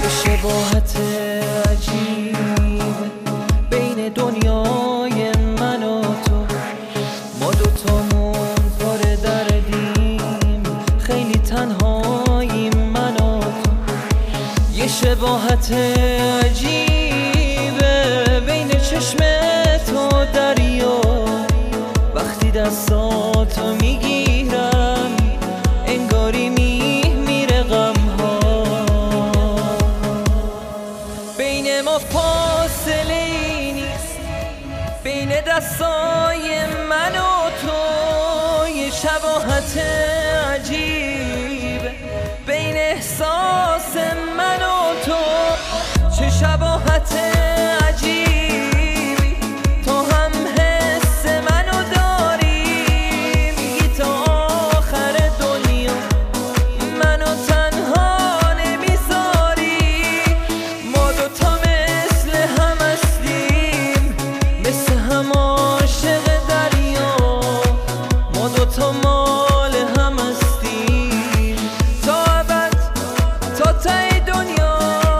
شباهت عجیب بین دنیای من و تو، ما دوتامون پر دردیم، خیلی تنهاییم من و تو. یه شباهت عجیبه بین چشم تو دریا، وقتی دستاتو میگیرم انگاری میره غمها. بین ما فاصله ای نیست، بین دستای من و تو. یه شباهت عجیب بین احساس من و تو. چه شباهت عجیبی، تو هم حس منو داری. میگی تا آخر دنیا منو تنها نمیذاری. ما دوتا مثل هم هستیم، مثل هم عاشق دریا. ما دوتا مال هم هستیم تا ابد، تا ته دنیا.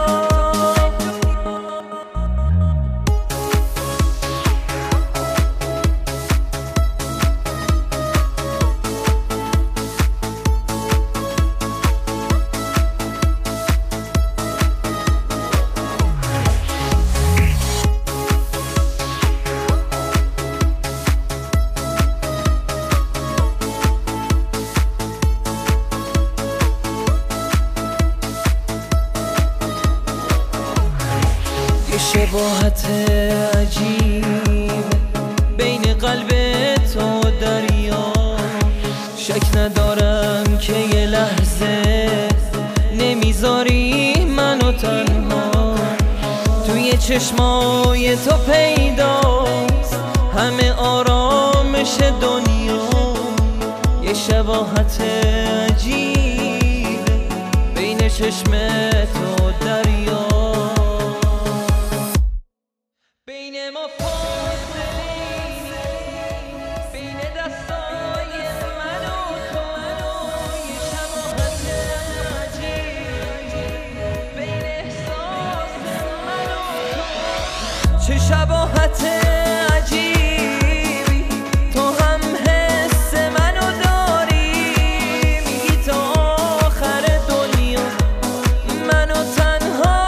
شباهت عجیب بین قلب تو و دریا. شک ندارم که یه لحظه نمیذاری منو تنها. توی چشمای تو پیداست همه آرامش دنیا. یه شباهت عجیب بین چشم تو و دریا. بین ما فاصله بین دستای من و تو. یه شباهت عجیب بین احساس من و تو. چه شباهت عجیبی، تو هم حس منو داری. میگی تا آخر دنیا منو تنها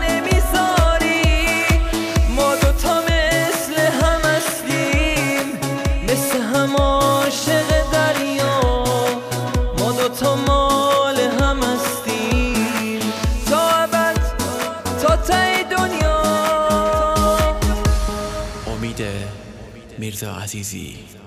عاشق دریا. ما دوتا مال هم هستیم تا ابد، تا ته دنیا. امید میرزا عزیزی.